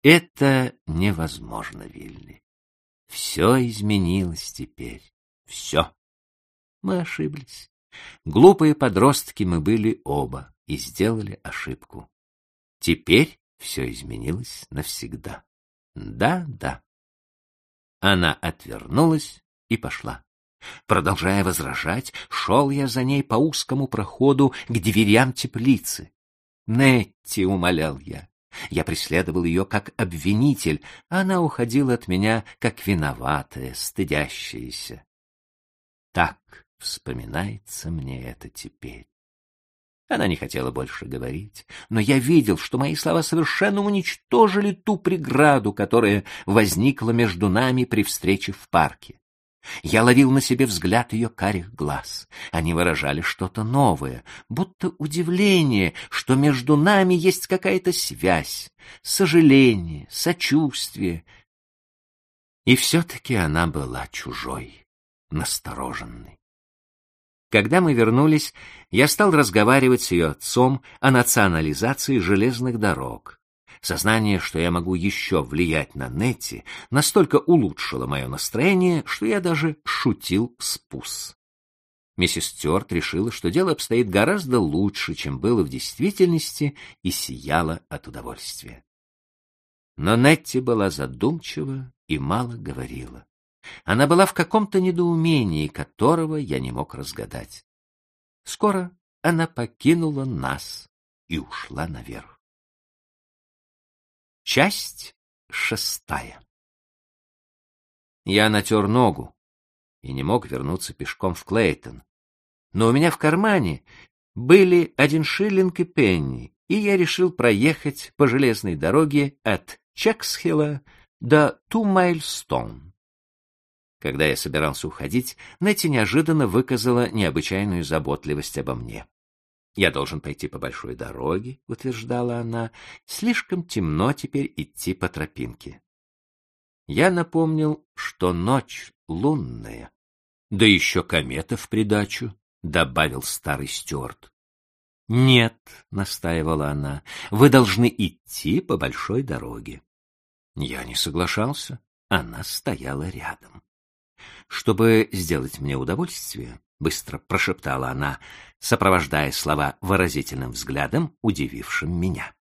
Это невозможно, Вилли. Все изменилось теперь. Все. Мы ошиблись. Глупые подростки мы были оба и сделали ошибку. Теперь все изменилось навсегда. Да, да. Она отвернулась и пошла. Продолжая возражать, шел я за ней по узкому проходу к дверям теплицы. «Нетти», — умолял я. Я преследовал ее как обвинитель, а она уходила от меня как виноватая, стыдящаяся. Так вспоминается мне это теперь. Она не хотела больше говорить, но я видел, что мои слова совершенно уничтожили ту преграду, которая возникла между нами при встрече в парке. Я ловил на себе взгляд ее карих глаз. Они выражали что-то новое, будто удивление, что между нами есть какая-то связь, сожаление, сочувствие. И все-таки она была чужой, настороженной. Когда мы вернулись, я стал разговаривать с ее отцом о национализации железных дорог. Сознание, что я могу еще влиять на Нетти, настолько улучшило мое настроение, что я даже шутил с Пусс. Миссис Стюарт решила, что дело обстоит гораздо лучше, чем было в действительности, и сияла от удовольствия. Но Нетти была задумчива и мало говорила. Она была в каком-то недоумении, которого я не мог разгадать. Скоро она покинула нас и ушла наверх. Часть 6. Я натер ногу и не мог вернуться пешком в Клейтон. Но у меня в кармане были 1 шиллинг и пенни, и я решил проехать по железной дороге от Чексхилла до Ту-Майлстоун. Когда я собирался уходить, Нетти неожиданно выказала необычайную заботливость обо мне. «Я должен пойти по большой дороге», — утверждала она, — «слишком темно теперь идти по тропинке». Я напомнил, что ночь лунная, да еще комета в придачу, — добавил старый Стюарт. «Нет», — настаивала она, — «вы должны идти по большой дороге». Я не соглашался, она стояла рядом. Чтобы сделать мне удовольствие, быстро прошептала она, сопровождая слова выразительным взглядом, удивившим меня.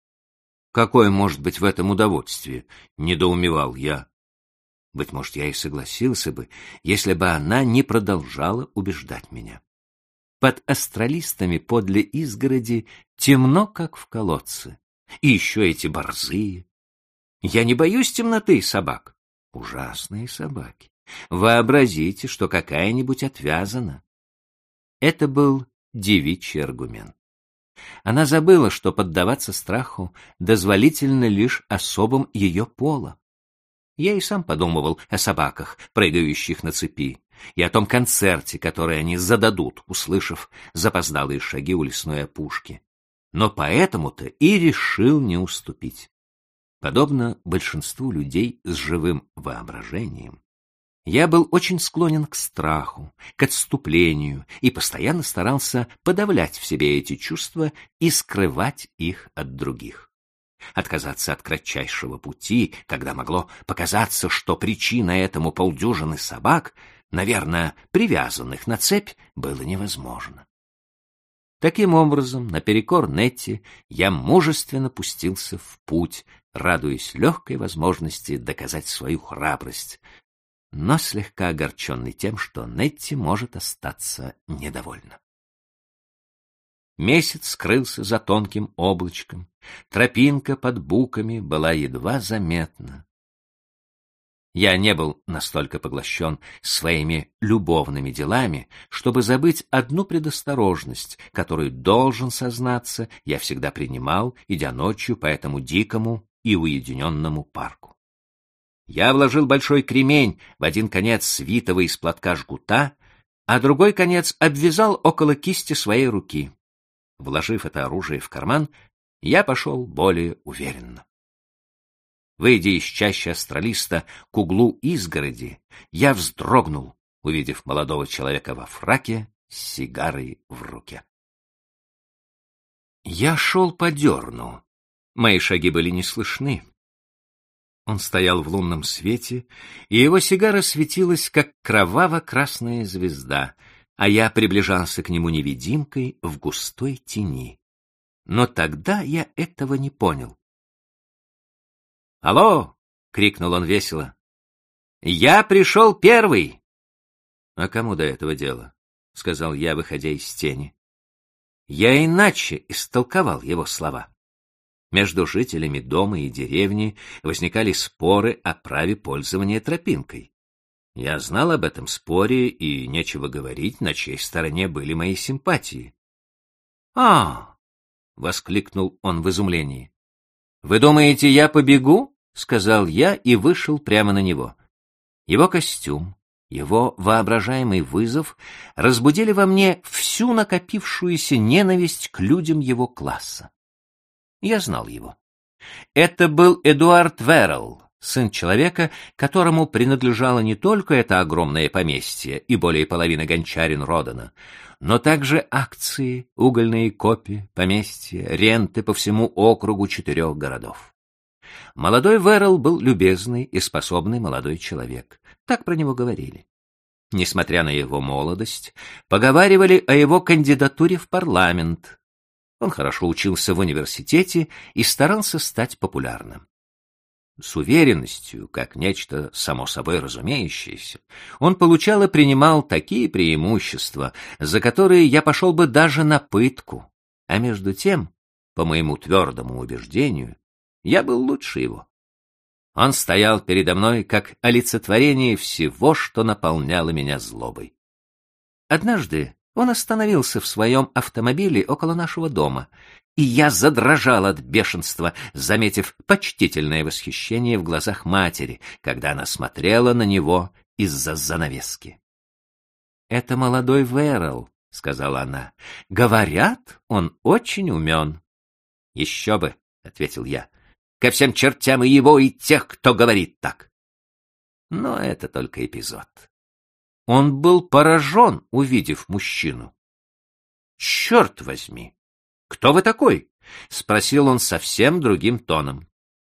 «Какое может быть в этом удовольствие?» — недоумевал я. Быть может, я и согласился бы, если бы она не продолжала убеждать меня. Под астролистами подле изгороди темно, как в колодце. И еще эти борзые. Я не боюсь темноты и собак. Ужасные собаки. Вообразите, что какая-нибудь отвязана. Это был девичий аргумент. Она забыла, что поддаваться страху дозволительно лишь особам ее пола. Я и сам подумывал о собаках, прыгающих на цепи, и о том концерте, который они зададут, услышав запоздалые шаги у лесной опушки. Но поэтому-то и решил не уступить. Подобно большинству людей с живым воображением, я был очень склонен к страху, к отступлению и постоянно старался подавлять в себе эти чувства и скрывать их от других. Отказаться от кратчайшего пути, когда могло показаться, что причина этому полдюжины собак, наверное, привязанных на цепь, было невозможно. Таким образом, наперекор Нетти, я мужественно пустился в путь, радуясь легкой возможности доказать свою храбрость, но слегка огорченный тем, что Нетти может остаться недовольна. Месяц скрылся за тонким облачком, тропинка под буками была едва заметна. Я не был настолько поглощен своими любовными делами, чтобы забыть одну предосторожность, которую, должен сознаться, я всегда принимал, идя ночью по этому дикому и уединенному парку. Я вложил большой кремень в один конец свитого из платка жгута, а другой конец обвязал около кисти своей руки. Вложив это оружие в карман, я пошел более уверенно. Выйдя из чащи астролиста к углу изгороди, я вздрогнул, увидев молодого человека во фраке с сигарой в руке. Я шел по дерну. Мои шаги были не слышны. Он стоял в лунном свете, и его сигара светилась, как кроваво-красная звезда, а я приближался к нему невидимкой в густой тени. Но тогда я этого не понял. «Алло!» — крикнул он весело. «Я пришел первый!» «А кому до этого дело?» — сказал я, выходя из тени. Я иначе истолковал его слова. Между жителями дома и деревни возникали споры о праве пользования тропинкой. Я знал об этом споре, и нечего говорить, на чьей стороне были мои симпатии. «А!» — воскликнул он в изумлении. «Вы думаете, я побегу?» — сказал я и вышел прямо на него. Его костюм, его воображаемый вызов разбудили во мне всю накопившуюся ненависть к людям его класса. Я знал его. Это был Эдуард Веррелл, сын человека, которому принадлежало не только это огромное поместье и более половины гончарин Родена, но также акции, угольные копи, поместья, ренты по всему округу 4 городов. Молодой Веррелл был любезный и способный молодой человек. Так про него говорили. Несмотря на его молодость, поговаривали о его кандидатуре в парламент. Он хорошо учился в университете и старался стать популярным. С уверенностью, как нечто само собой разумеющееся, он получал и принимал такие преимущества, за которые я пошел бы даже на пытку, а между тем, по моему твердому убеждению, я был лучше его. Он стоял передо мной как олицетворение всего, что наполняло меня злобой. Однажды он остановился в своем автомобиле около нашего дома, и я задрожал от бешенства, заметив почтительное восхищение в глазах матери, когда она смотрела на него из-за занавески. «Это молодой Веррелл», — сказала она. «Говорят, он очень умен». «Еще бы», — ответил я. «Ко всем чертям и его, и тех, кто говорит так». Но это только эпизод. Он был поражен, увидев мужчину. «Черт возьми! Кто вы такой?» — спросил он совсем другим тоном.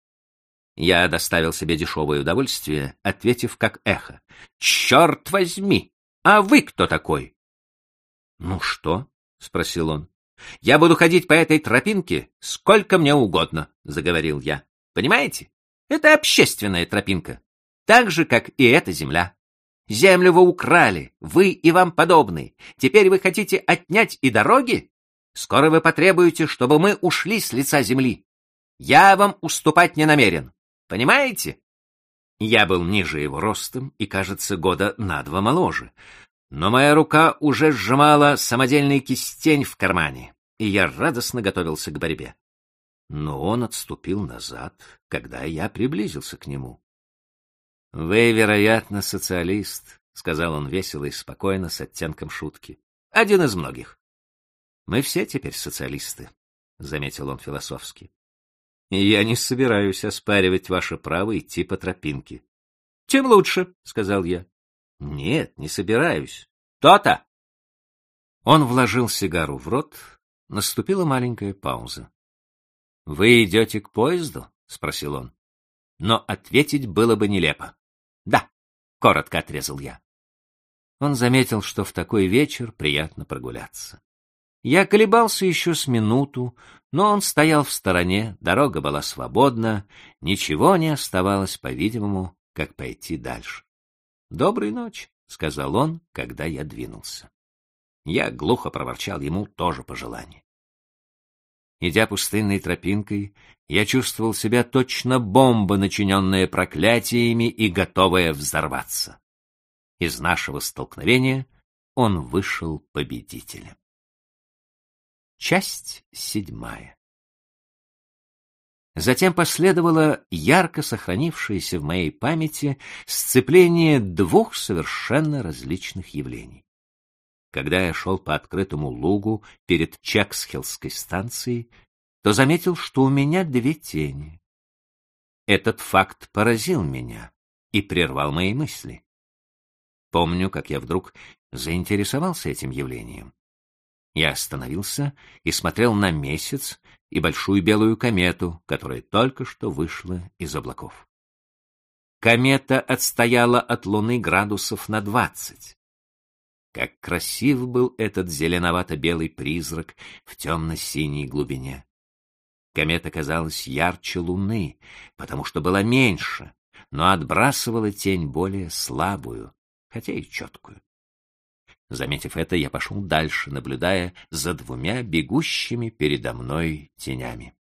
Я доставил себе дешевое удовольствие, ответив как эхо. «Черт возьми! А вы кто такой?» «Ну что?» — спросил он. «Я буду ходить по этой тропинке сколько мне угодно», — заговорил я. «Понимаете? Это общественная тропинка, так же, как и эта земля. Землю вы украли, вы и вам подобные. Теперь вы хотите отнять и дороги? Скоро вы потребуете, чтобы мы ушли с лица земли. Я вам уступать не намерен. Понимаете?» Я был ниже его ростом и, кажется, года на 2 моложе. Но моя рука уже сжимала самодельный кистень в кармане, и я радостно готовился к борьбе. Но он отступил назад, когда я приблизился к нему. «Вы, вероятно, социалист», — сказал он весело и спокойно, с оттенком шутки. «Один из многих». «Мы все теперь социалисты», — заметил он философски. «И я не собираюсь оспаривать ваше право идти по тропинке». «Тем лучше», — сказал я. «Нет, не собираюсь. То-то!» Он вложил сигару в рот, наступила маленькая пауза. «Вы идете к поезду?» — спросил он. Но ответить было бы нелепо. «Да», — коротко отрезал я. Он заметил, что в такой вечер приятно прогуляться. Я колебался еще с минуту, но он стоял в стороне, дорога была свободна, ничего не оставалось, по-видимому, как пойти дальше. «Доброй ночи», — сказал он, когда я двинулся. Я глухо проворчал ему тоже пожелание. Идя пустынной тропинкой, я чувствовал себя точно бомба, начиненная проклятиями и готовая взорваться. Из нашего столкновения он вышел победителем. Часть 7. Затем последовало ярко сохранившееся в моей памяти сцепление 2 совершенно различных явлений. Когда я шел по открытому лугу перед Чексхиллской станцией, то заметил, что у меня 2 тени. Этот факт поразил меня и прервал мои мысли. Помню, как я вдруг заинтересовался этим явлением. Я остановился и смотрел на месяц и большую белую комету, которая только что вышла из облаков. комета отстояла от Луны градусов на 20. Как красив был этот зеленовато-белый призрак в темно-синей глубине. Комета казалась ярче Луны, потому что была меньше, но отбрасывала тень более слабую, хотя и четкую. Заметив это, я пошел дальше, наблюдая за двумя бегущими передо мной тенями.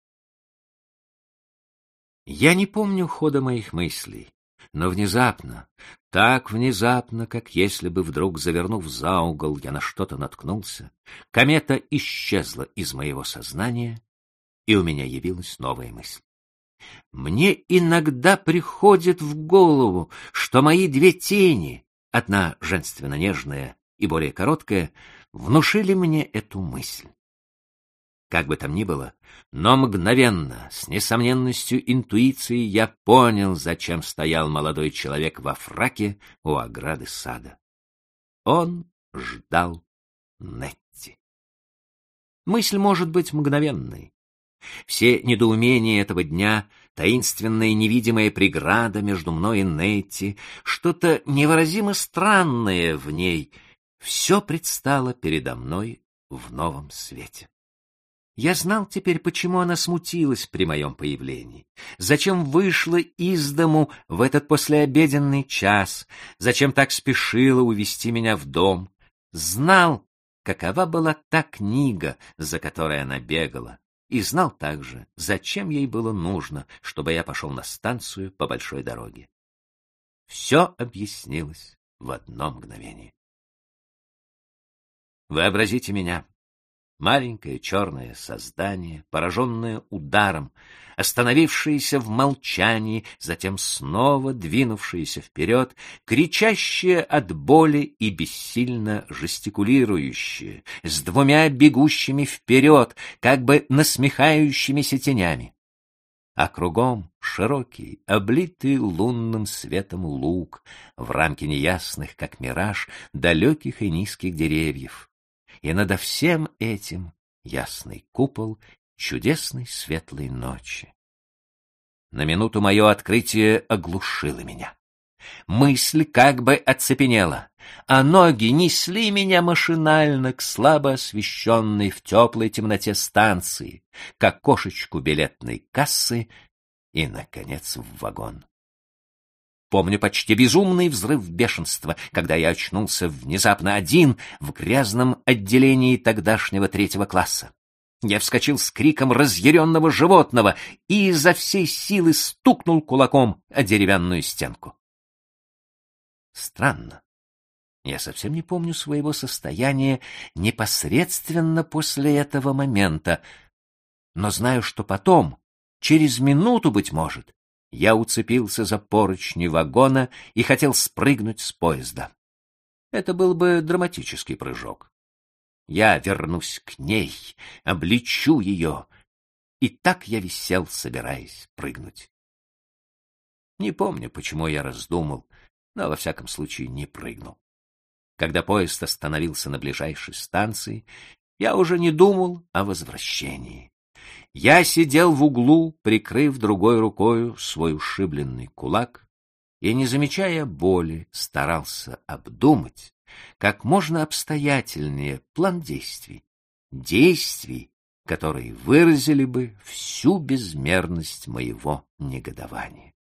Я не помню хода моих мыслей, но внезапно, так внезапно, как если бы вдруг, завернув за угол, я на что-то наткнулся, комета исчезла из моего сознания, и у меня явилась новая мысль. Мне иногда приходит в голову, что мои две тени, одна женственно-нежная и более короткая, внушили мне эту мысль. Как бы там ни было, но мгновенно, с несомненностью интуиции, я понял, зачем стоял молодой человек во фраке у ограды сада. Он ждал Нетти. Мысль может быть мгновенной. Все недоумения этого дня, таинственная невидимая преграда между мной и Нетти, что-то невыразимо странное в ней, все предстало передо мной в новом свете. Я знал теперь, почему она смутилась при моем появлении, зачем вышла из дому в этот послеобеденный час, зачем так спешила увести меня в дом. Знал, какова была та книга, за которой она бегала, и знал также, зачем ей было нужно, чтобы я пошел на станцию по большой дороге. Все объяснилось в одно мгновение. Вообразите меня. Маленькое черное создание, пораженное ударом, остановившееся в молчании, затем снова двинувшееся вперед, кричащее от боли и бессильно жестикулирующее, с двумя бегущими вперед, как бы насмехающимися тенями. А кругом широкий, облитый лунным светом луг, в рамке неясных, как мираж, далеких и низких деревьев. И надо всем этим ясный купол чудесной светлой ночи. На минуту мое открытие оглушило меня. Мысль как бы оцепенела, а ноги несли меня машинально к слабо освещенной в теплой темноте станции, к окошечку билетной кассы и, наконец, в вагон. Помню почти безумный взрыв бешенства, когда я очнулся внезапно один в грязном отделении тогдашнего 3-го класса. Я вскочил с криком разъяренного животного и изо всей силы стукнул кулаком о деревянную стенку. Странно. Я совсем не помню своего состояния непосредственно после этого момента, но знаю, что потом, через минуту, быть может, я уцепился за поручни вагона и хотел спрыгнуть с поезда. Это был бы драматический прыжок. Я вернусь к ней, облечу ее, и так я висел, собираясь прыгнуть. Не помню, почему я раздумал, но, во всяком случае, не прыгнул. Когда поезд остановился на ближайшей станции, я уже не думал о возвращении. Я сидел в углу, прикрыв другой рукою свой ушибленный кулак, и, не замечая боли, старался обдумать как можно обстоятельнее план действий, которые выразили бы всю безмерность моего негодования.